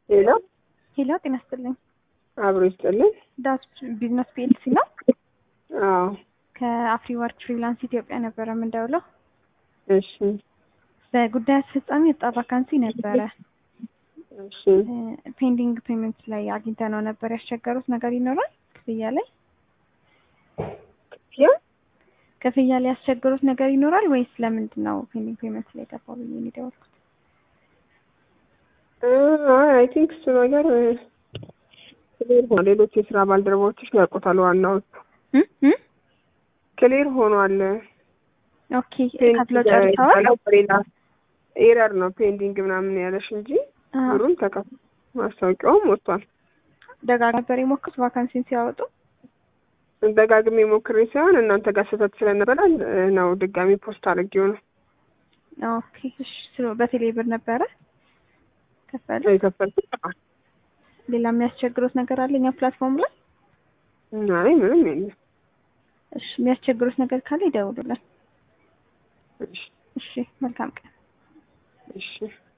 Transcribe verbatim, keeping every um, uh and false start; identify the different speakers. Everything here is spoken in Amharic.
Speaker 1: ሄሎ
Speaker 2: ሄሎ ጤና ይስጥልኝ።
Speaker 1: አብሮ ይስጥልኝ።
Speaker 2: ዳስ ቢዝነስ ፒኤልሲ ነው።
Speaker 1: አዎ
Speaker 2: ከአፍሪ ወርክ ፍሪላንስ ኢትዮጵያ ነበረ የምንደውለው።
Speaker 1: እሺ
Speaker 2: በጉዳይ አስፈጻሚ ወጣ ቫካንሲ ነበረ።
Speaker 1: እሺ
Speaker 2: ፔንዲንግ ፔመንት ላይ አግኝተ ነው ነበር። ያስቸገሩት ነገር ይኖራል? ክፍያ ላይ
Speaker 1: ያ
Speaker 2: ክፍያ ላይ ያስቸገሩት ነገር ይኖራል ወይስ ለምንድን ነው ፔንዲንግ ፔመንት ላይ ገባው ብዬ ነው የደወልኩት?
Speaker 1: አይ ቲንክ እሱ ነገር ክሊር ሆኗል። ሌሎች የስራ ባልደረቦችሽ ያውቁታል። ዋናው
Speaker 2: እም እም
Speaker 1: ክሊር ሆኗል።
Speaker 2: ኦኬ ከፍሎ ጨርሰዋል።
Speaker 1: ሌላ ኤረር ነው ፔንዲንግ ምናምን ያለሽ እንጂ ብሩን ተከፍሎ ማስታወቂያውም ወጥቷል።
Speaker 2: ደጋግመው ነበር የሞከሩት ቫካንሲን ሲያወጡ?
Speaker 1: ደጋግሜ ሞክሬ ሳይሆን እናንተ ጋር ስህተት ስለነበረ ነው ድጋሚ ፖስት አድርጌው ነው።
Speaker 2: ኦኬ እሺ። ስለ በቴሌ ብር ነበረ ከፈለ
Speaker 1: የከፈልኩት።
Speaker 2: ሌላ የሚያስቸግሩት ነገር አለ እኛ ፕላትፎርም ላይ?
Speaker 1: አይ ምንም የለም።
Speaker 2: እሺ የሚያስቸግሩት ነገር ካለ ይደውሉልን።
Speaker 1: እሺ
Speaker 2: እሺ መልካም ቀን።
Speaker 1: እሺ